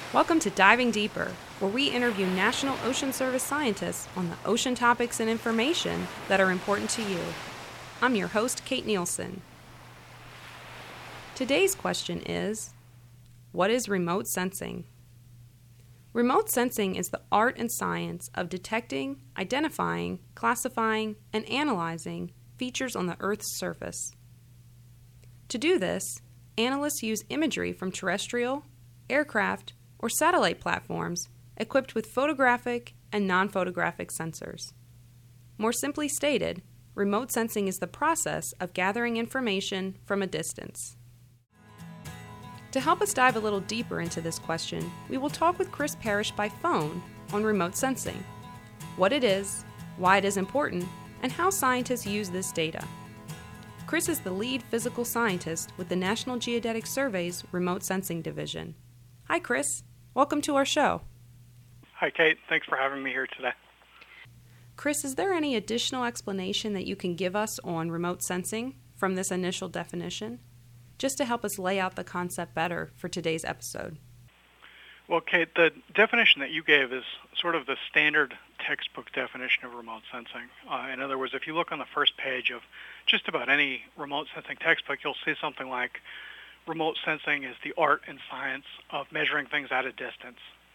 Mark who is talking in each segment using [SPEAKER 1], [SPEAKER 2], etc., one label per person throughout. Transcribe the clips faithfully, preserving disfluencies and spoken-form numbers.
[SPEAKER 1] Welcome to Diving Deeper, where we interview National Ocean Service scientists on the ocean topics and information that are important to you. I'm your host, Kate Nielsen. Today's question is, what is remote sensing? Remote sensing is the art and science of detecting, identifying, classifying, and analyzing features on the Earth's surface. To do this, analysts use imagery from terrestrial, aircraft, or satellite platforms equipped with photographic and non-photographic sensors. More simply stated, remote sensing is the process of gathering information from a distance. To help us dive a little deeper into this question, we will talk with Chris Parrish by phone on remote sensing, what it is, why it is important, and how scientists use this data. Chris is the lead physical scientist with the National Geodetic Survey's Remote Sensing Division. Hi, Chris. Welcome to our show.
[SPEAKER 2] Hi, Kate. Thanks for having me here today.
[SPEAKER 1] Chris, is there any additional explanation that you can give us on remote sensing from this initial definition, just to help us lay out the concept better for today's episode?
[SPEAKER 2] Well, Kate, the definition that you gave is sort of the standard textbook definition of remote sensing. Uh, in other words, if you look on the first page of just about any remote sensing textbook, you'll see something like remote sensing is the art and science of measuring things at a distance.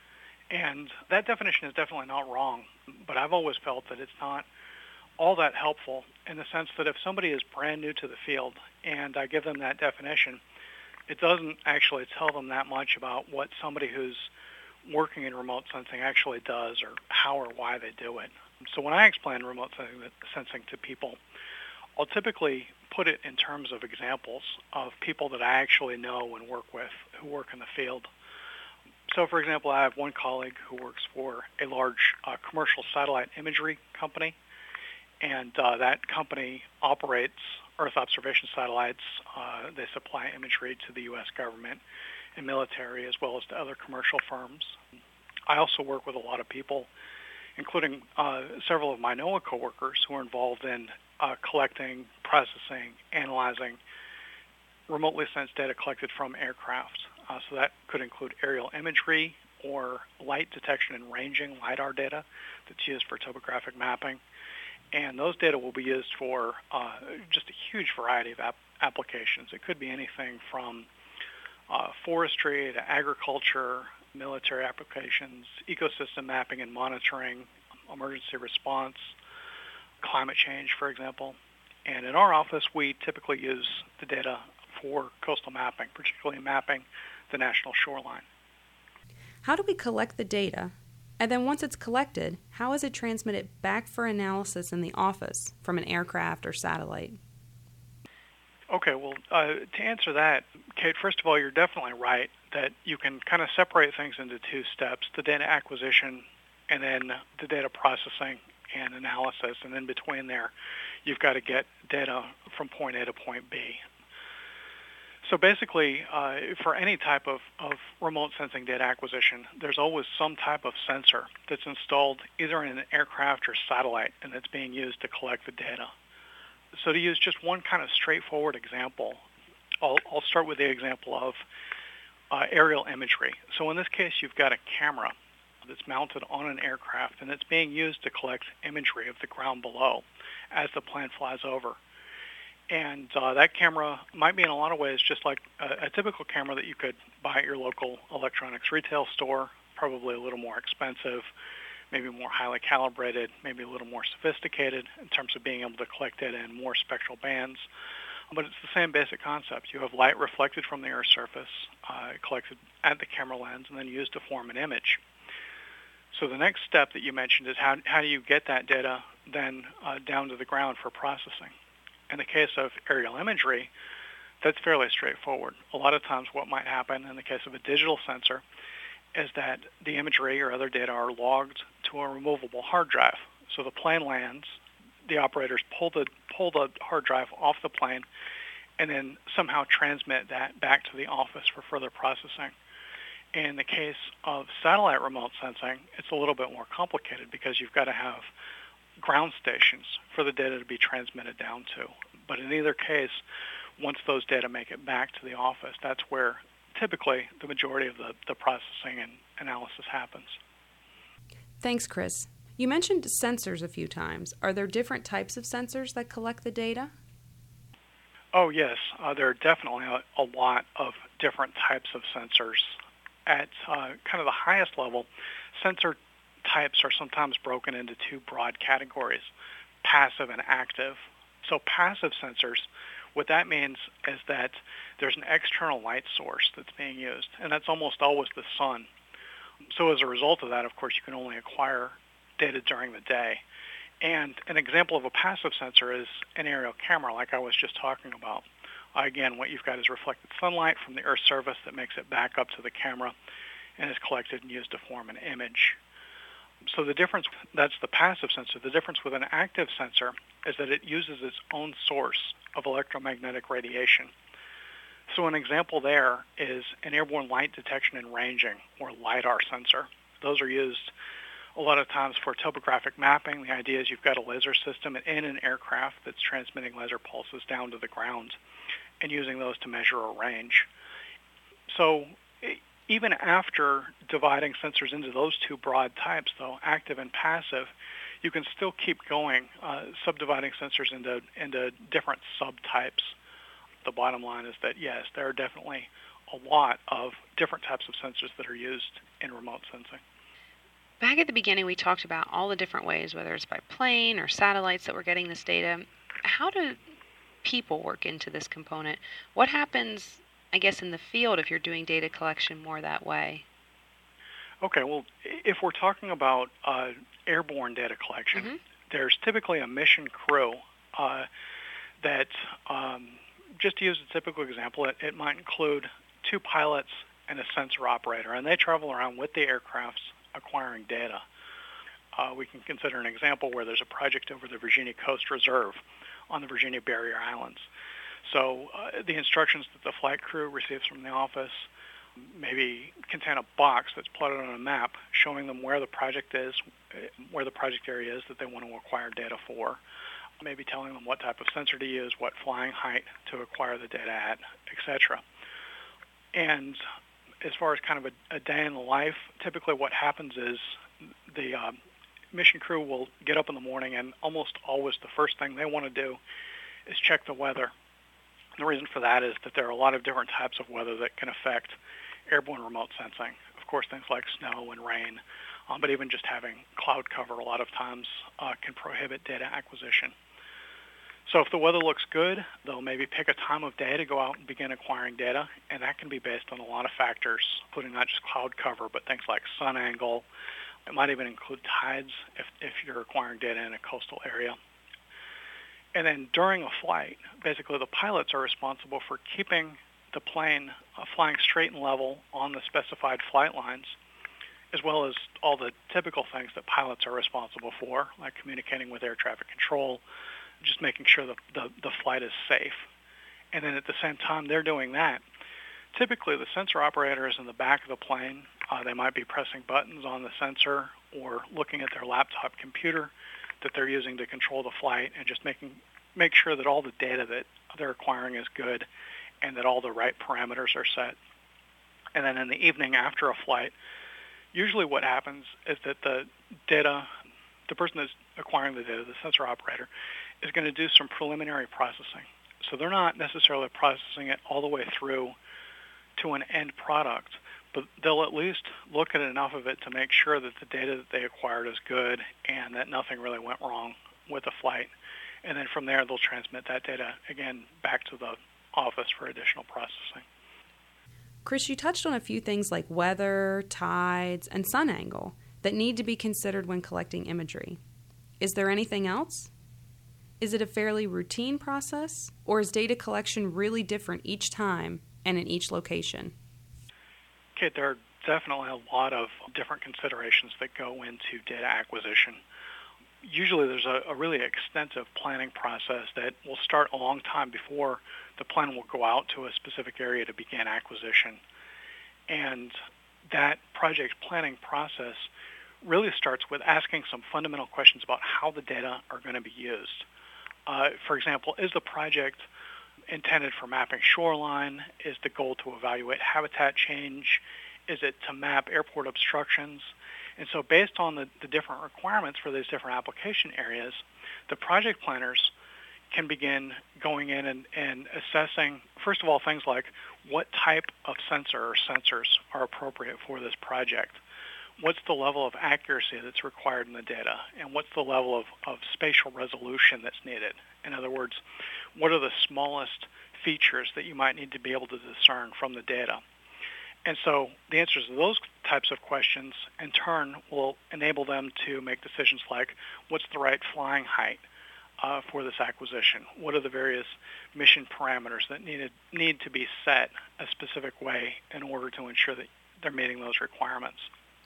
[SPEAKER 2] And that definition is definitely not wrong, but I've always felt that it's not all that helpful in the sense that if somebody is brand new to the field and I give them that definition, it doesn't actually tell them that much about what somebody who's working in remote sensing actually does or how or why they do it. So when I explain remote sensing to people, I'll typically put it in terms of examples of people that I actually know and work with who work in the field. So, for example, I have one colleague who works for a large uh, commercial satellite imagery company, and uh, that company operates Earth observation satellites. Uh, they supply imagery to the U S government and military as well as to other commercial firms. I also work with a lot of people, including uh, several of my NOAA coworkers who are involved in uh, collecting, processing, analyzing remotely sensed data collected from aircraft. Uh, so that could include aerial imagery or light detection and ranging, LiDAR data that's used for topographic mapping. And those data will be used for uh, just a huge variety of ap- applications. It could be anything from uh, forestry to agriculture, military applications, ecosystem mapping and monitoring, emergency response, climate change, for example. And in our office, we typically use the data for coastal mapping, particularly mapping the national shoreline.
[SPEAKER 1] How do we collect the data? And then once it's collected, how is it transmitted back for analysis in the office from an aircraft or satellite?
[SPEAKER 2] Okay, well, uh, to answer that, Kate, first of all, you're definitely right that you can kind of separate things into two steps, the data acquisition and then the data processing and analysis. And in between there, you've got to get data from point A to point B. So basically, uh, for any type of, of remote sensing data acquisition, there's always some type of sensor that's installed either in an aircraft or satellite, and it's being used to collect the data. So to use just one kind of straightforward example, I'll, I'll start with the example of uh, aerial imagery. So in this case, you've got a camera that's mounted on an aircraft, and it's being used to collect imagery of the ground below as the plane flies over. And uh, that camera might be in a lot of ways just like a, a typical camera that you could buy at your local electronics retail store, probably a little more expensive, maybe more highly calibrated, maybe a little more sophisticated in terms of being able to collect data in more spectral bands. But it's the same basic concept. You have light reflected from the Earth's surface, uh, collected at the camera lens, and then used to form an image. So the next step that you mentioned is how, how do you get that data then uh, down to the ground for processing? In the case of aerial imagery, that's fairly straightforward. A lot of times what might happen in the case of a digital sensor is that the imagery or other data are logged to a removable hard drive. So the plane lands, the operators pull the, pull the hard drive off the plane, and then somehow transmit that back to the office for further processing. In the case of satellite remote sensing, it's a little bit more complicated because you've got to have ground stations for the data to be transmitted down to. But in either case, once those data make it back to the office, that's where typically the majority of the, the processing and analysis happens.
[SPEAKER 1] Thanks, Chris. You mentioned sensors a few times. Are there different types of sensors that collect the data?
[SPEAKER 2] Oh, yes. Uh, there are definitely a, a lot of different types of sensors. At uh, kind of the highest level, sensor types are sometimes broken into two broad categories, passive and active. So passive sensors, what that means is that there's an external light source that's being used, and that's almost always the sun. So as a result of that, of course, you can only acquire data during the day. And an example of a passive sensor is an aerial camera, like I was just talking about. Again, what you've got is reflected sunlight from the Earth's surface that makes it back up to the camera and is collected and used to form an image. So the difference, that's the passive sensor. The difference with an active sensor is that it uses its own source of electromagnetic radiation. So an example there is an airborne light detection and ranging, or LiDAR sensor. Those are used a lot of times for topographic mapping. The idea is you've got a laser system in an aircraft that's transmitting laser pulses down to the ground and using those to measure a range. So even after dividing sensors into those two broad types, though, active and passive, you can still keep going, uh, subdividing sensors into, into different subtypes. The bottom line is that, yes, there are definitely a lot of different types of sensors that are used in remote sensing.
[SPEAKER 3] Back at the beginning, we talked about all the different ways, whether it's by plane or satellites, that we're getting this data. How do people work into this component? What happens, I guess, in the field if you're doing data collection more that way?
[SPEAKER 2] Okay, well, if we're talking about uh, airborne data collection, mm-hmm. there's typically a mission crew uh, that, um, just to use a typical example, it, it might include two pilots and a sensor operator, and they travel around with the aircrafts acquiring data. Uh, we can consider an example where there's a project over the Virginia Coast Reserve on the Virginia Barrier Islands. So uh, the instructions that the flight crew receives from the office maybe contain a box that's plotted on a map showing them where the project is, where the project area is that they want to acquire data for, maybe telling them what type of sensor to use, what flying height to acquire the data at, et cetera. And as far as kind of a, a day in the life, typically what happens is the uh, mission crew will get up in the morning, and almost always the first thing they want to do is check the weather. And the reason for that is that there are a lot of different types of weather that can affect airborne remote sensing. Of course, things like snow and rain, um, but even just having cloud cover a lot of times uh, can prohibit data acquisition. So if the weather looks good, they'll maybe pick a time of day to go out and begin acquiring data, and that can be based on a lot of factors, including not just cloud cover, but things like sun angle. It might even include tides if, if you're acquiring data in a coastal area. And then during a flight, basically the pilots are responsible for keeping the plane uh, flying straight and level on the specified flight lines, as well as all the typical things that pilots are responsible for, like communicating with air traffic control, just making sure the, the, the flight is safe. And then at the same time they're doing that, typically the sensor operator is in the back of the plane. Uh, they might be pressing buttons on the sensor or looking at their laptop computer that they're using to control the flight, and just making make sure that all the data that they're acquiring is good and that all the right parameters are set. And then in the evening after a flight, usually what happens is that the data, the person that's acquiring the data, the sensor operator, is going to do some preliminary processing. So they're not necessarily processing it all the way through to an end product, but they'll at least look at enough of it to make sure that the data that they acquired is good and that nothing really went wrong with the flight. And then from there, they'll transmit that data, again, back to the office for additional processing.
[SPEAKER 1] Chris, you touched on a few things like weather, tides, and sun angle that need to be considered when collecting imagery. Is there anything else? Is it a fairly routine process, or is data collection really different each time and in each location?
[SPEAKER 2] Okay, there are definitely a lot of different considerations that go into data acquisition. Usually there's a, a really extensive planning process that will start a long time before the plane will go out to a specific area to begin acquisition. And that project planning process really starts with asking some fundamental questions about how the data are going to be used. Uh, for example, is the project intended for mapping shoreline? Is the goal to evaluate habitat change? Is it to map airport obstructions? And so based on the, the different requirements for these different application areas, the project planners can begin going in and, and assessing, first of all, things like what type of sensor or sensors are appropriate for this project. What's the level of accuracy that's required in the data? And what's the level of, of spatial resolution that's needed? In other words, what are the smallest features that you might need to be able to discern from the data? And so the answers to those types of questions, in turn, will enable them to make decisions like, what's the right flying height uh, for this acquisition? What are the various mission parameters that needed, need to be set a specific way in order to ensure that they're meeting those requirements?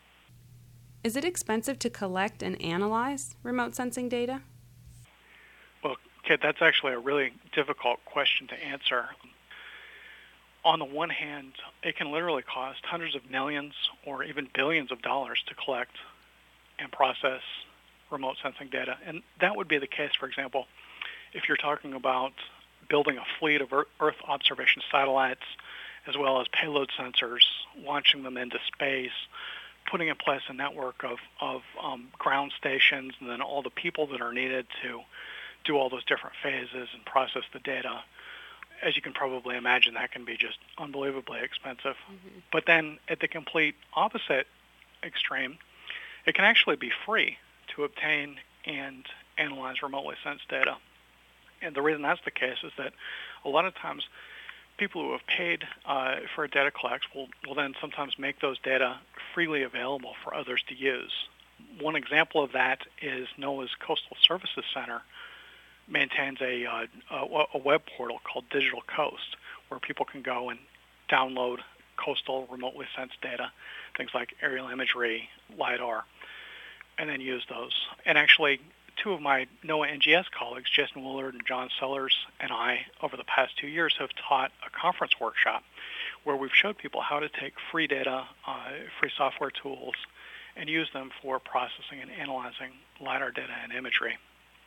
[SPEAKER 1] Is it expensive to collect and analyze remote sensing data?
[SPEAKER 2] Well, Kate, that's actually a really difficult question to answer. On the one hand, it can literally cost hundreds of millions or even billions of dollars to collect and process remote sensing data. And that would be the case, for example, if you're talking about building a fleet of Earth observation satellites, as well as payload sensors, launching them into space, putting in place a network of, of um, ground stations, and then all the people that are needed to do all those different phases and process the data. As you can probably imagine, that can be just unbelievably expensive. Mm-hmm. But then at the complete opposite extreme, it can actually be free to obtain and analyze remotely sensed data. And the reason that's the case is that a lot of times people who have paid uh, for a data collect will, will then sometimes make those data freely available for others to use. One example of that is NOAA's Coastal Services Center maintains a, uh, a, a web portal called Digital Coast, where people can go and download coastal remotely sensed data, things like aerial imagery, LiDAR, and then use those. And actually, two of my NOAA N G S colleagues, Jason Willard and John Sellers, and I, over the past two years, have taught a conference workshop where we've showed people how to take free data, uh, free software tools, and use them for processing and analyzing LiDAR data and imagery.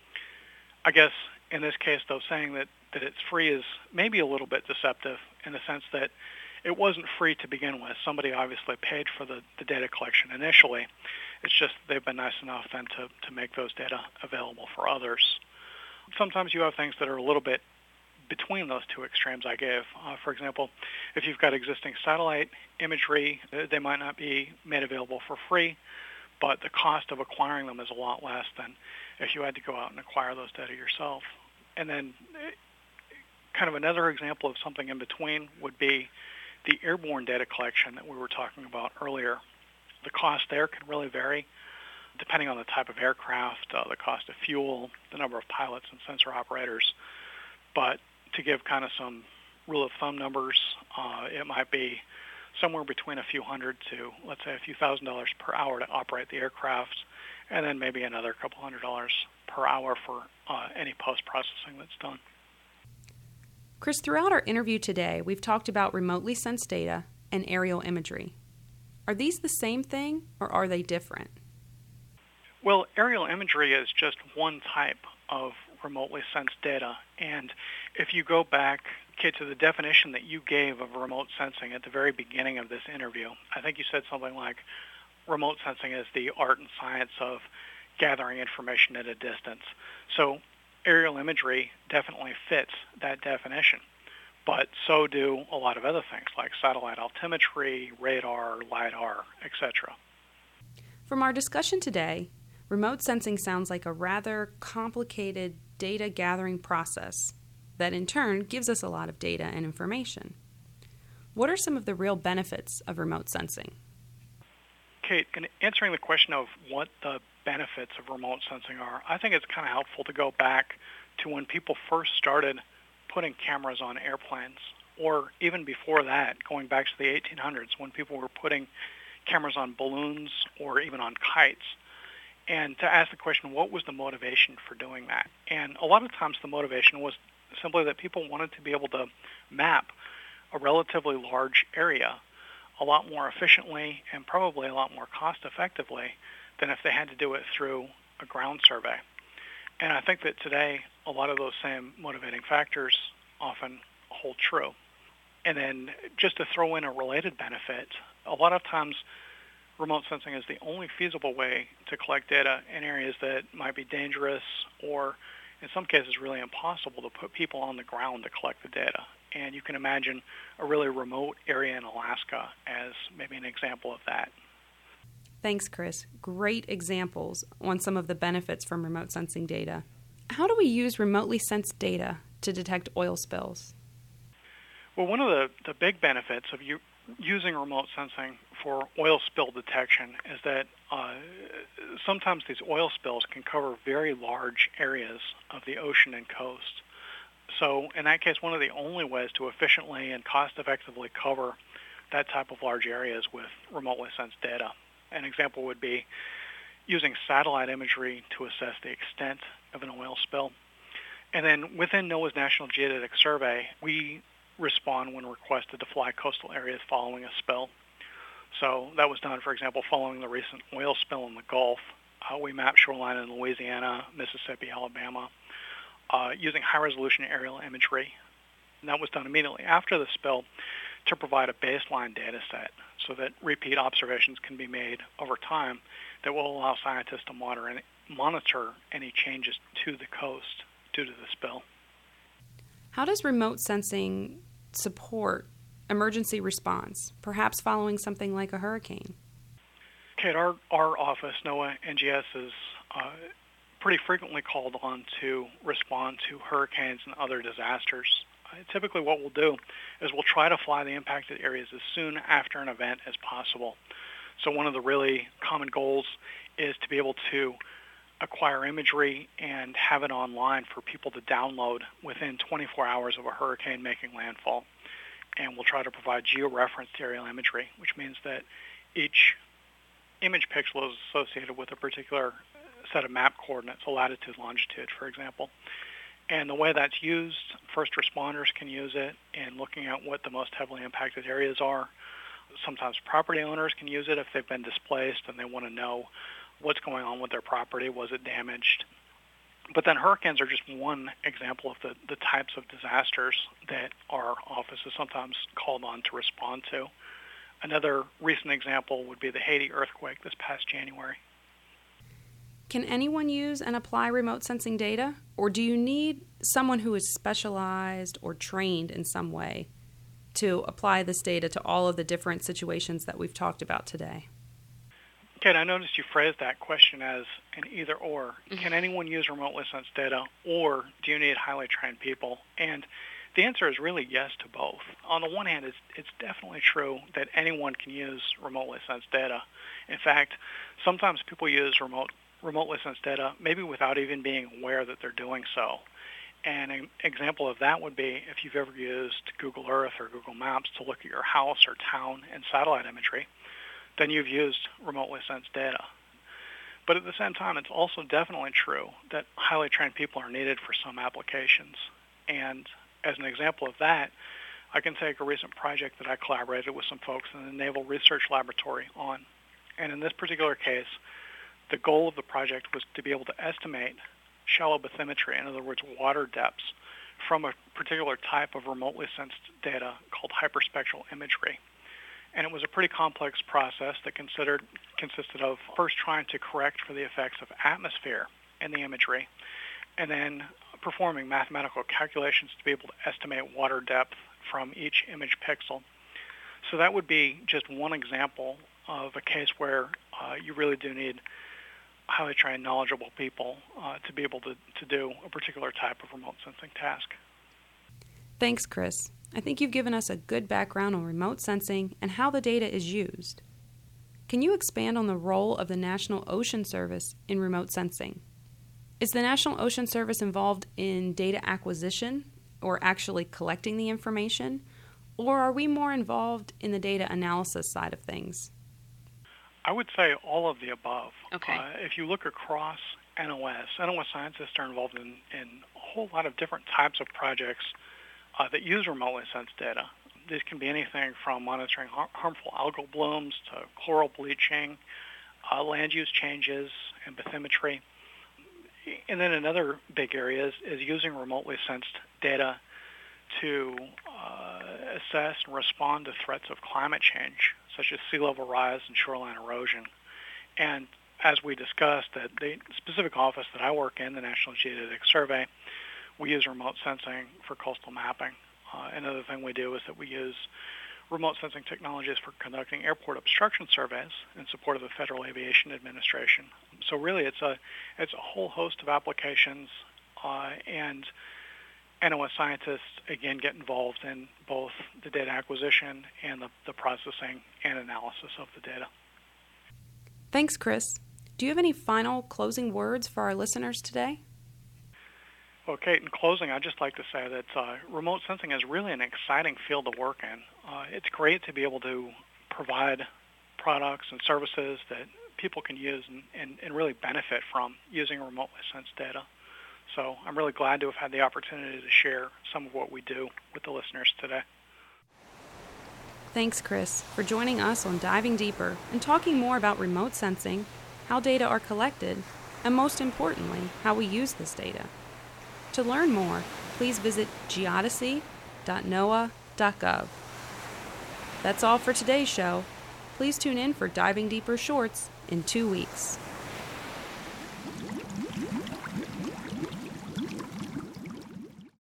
[SPEAKER 2] I guess in this case, though, saying that, that it's free is maybe a little bit deceptive in the sense that it wasn't free to begin with. Somebody obviously paid for the, the data collection initially. It's just they've been nice enough then to, to make those data available for others. Sometimes you have things that are a little bit between those two extremes I gave. Uh, for example, if you've got existing satellite imagery, they might not be made available for free, but the cost of acquiring them is a lot less than if you had to go out and acquire those data yourself. And then kind of another example of something in between would be the airborne data collection that we were talking about earlier. The cost there can really vary depending on the type of aircraft, uh, the cost of fuel, the number of pilots and sensor operators. But to give kind of some rule of thumb numbers, uh, it might be somewhere between a few hundred to, let's say, a few thousand dollars per hour to operate the aircraft, and then maybe another couple hundred dollars per hour for uh, any post-processing that's done.
[SPEAKER 1] Chris, throughout our interview today, we've talked about remotely sensed data and aerial imagery. Are these the same thing, or are they different?
[SPEAKER 2] Well, aerial imagery is just one type of remotely sensed data, and if you go back, Kate, to the definition that you gave of remote sensing at the very beginning of this interview, I think you said something like remote sensing is the art and science of gathering information at a distance. So aerial imagery definitely fits that definition, but so do a lot of other things like satellite altimetry, radar, LiDAR, et cetera.
[SPEAKER 1] From our discussion today, remote sensing sounds like a rather complicated data gathering process that in turn gives us a lot of data and information. What are some of the real benefits of remote sensing?
[SPEAKER 2] Kate, in answering the question of what the benefits of remote sensing are, I think it's kind of helpful to go back to when people first started putting cameras on airplanes, or even before that, going back to the eighteen hundreds, when people were putting cameras on balloons or even on kites, and to ask the question, what was the motivation for doing that? And a lot of times the motivation was simply that people wanted to be able to map a relatively large area a lot more efficiently and probably a lot more cost effectively than if they had to do it through a ground survey. And I think that today a lot of those same motivating factors often hold true. And then just to throw in a related benefit, a lot of times remote sensing is the only feasible way to collect data in areas that might be dangerous or in some cases really impossible to put people on the ground to collect the data. And you can imagine a really remote area in Alaska as maybe an example of that.
[SPEAKER 1] Thanks, Chris. Great examples on some of the benefits from remote sensing data. How do we use remotely sensed data to detect oil spills?
[SPEAKER 2] Well, one of the, the big benefits of you, using remote sensing for oil spill detection is that uh, sometimes these oil spills can cover very large areas of the ocean and coast. So in that case, one of the only ways to efficiently and cost-effectively cover that type of large areas with remotely sensed data. An example would be using satellite imagery to assess the extent of an oil spill. And then within NOAA's National Geodetic Survey, we respond when requested to fly coastal areas following a spill. So that was done, for example, following the recent oil spill in the Gulf. Uh, we mapped shoreline in Louisiana, Mississippi, Alabama, uh, using high-resolution aerial imagery. And that was done immediately after the spill to provide a baseline data set so that repeat observations can be made over time that will allow scientists to monitor any, monitor any changes to the coast due to the spill.
[SPEAKER 1] How does remote sensing support emergency response, perhaps following something like a hurricane?
[SPEAKER 2] Kate, our, our office, NOAA N G S, is uh, pretty frequently called on to respond to hurricanes and other disasters. Uh, typically what we'll do is we'll try to fly the impacted areas as soon after an event as possible. So one of the really common goals is to be able to acquire imagery and have it online for people to download within twenty-four hours of a hurricane making landfall. And we'll try to provide georeferenced aerial imagery, which means that each image pixel is associated with a particular set of map coordinates, a latitude, longitude, for example. And the way that's used, first responders can use it in looking at what the most heavily impacted areas are. Sometimes property owners can use it if they've been displaced and they want to know what's going on with their property, was it damaged. But then hurricanes are just one example of the, the types of disasters that our office is sometimes called on to respond to. Another recent example would be the Haiti earthquake this past January.
[SPEAKER 1] Can anyone use and apply remote sensing data, or do you need someone who is specialized or trained in some way to apply this data to all of the different situations that we've talked about today?
[SPEAKER 2] Kate, I noticed you phrased that question as an either or. Mm-hmm. Can anyone use remotely sensed data, or do you need highly trained people? And the answer is really yes to both. On the one hand, it's, it's definitely true that anyone can use remotely sensed data. In fact, sometimes people use remote, remotely sensed data maybe without even being aware that they're doing so. And an example of that would be if you've ever used Google Earth or Google Maps to look at your house or town in satellite imagery, then you've used remotely sensed data. But at the same time, it's also definitely true that highly trained people are needed for some applications. And as an example of that, I can take a recent project that I collaborated with some folks in the Naval Research Laboratory on. And in this particular case, the goal of the project was to be able to estimate shallow bathymetry, in other words, water depths, from a particular type of remotely sensed data called hyperspectral imagery. And it was a pretty complex process that considered consisted of first trying to correct for the effects of atmosphere in the imagery, and then performing mathematical calculations to be able to estimate water depth from each image pixel. So that would be just one example of a case where uh, you really do need highly trained, knowledgeable people uh, to be able to, to do a particular type of remote sensing task.
[SPEAKER 1] Thanks, Chris. I think you've given us a good background on remote sensing and how the data is used. Can you expand on the role of the National Ocean Service in remote sensing? Is the National Ocean Service involved in data acquisition or actually collecting the information, or are we more involved in the data analysis side of things?
[SPEAKER 2] I would say all of the above.
[SPEAKER 3] Okay.
[SPEAKER 2] Uh, if you look across N O S, N O S scientists are involved in, in a whole lot of different types of projects uh, that use remotely sensed data. These can be anything from monitoring har- harmful algal blooms to chloral bleaching, uh, land use changes, and bathymetry. And then another big area is, is using remotely sensed data to uh, assess and respond to threats of climate change, such as sea level rise and shoreline erosion. And as we discussed, at the specific office that I work in, the National Geodetic Survey, we use remote sensing for coastal mapping. Uh, another thing we do is that we use remote sensing technologies for conducting airport obstruction surveys in support of the Federal Aviation Administration. So really, it's a it's a whole host of applications, uh, and N O S scientists again get involved in both the data acquisition and the, the processing and analysis of the data.
[SPEAKER 1] Thanks, Chris. Do you have any final closing words for our listeners today?
[SPEAKER 2] Well, Kate, in closing, I'd just like to say that uh, remote sensing is really an exciting field to work in. Uh, it's great to be able to provide products and services that people can use and, and, and really benefit from using remotely sensed data. So I'm really glad to have had the opportunity to share some of what we do with the listeners today.
[SPEAKER 1] Thanks, Chris, for joining us on Diving Deeper and talking more about remote sensing, how data are collected, and most importantly, how we use this data. To learn more, please visit geodesy dot noaa dot gov. That's all for today's show. Please tune in for Diving Deeper Shorts in two weeks.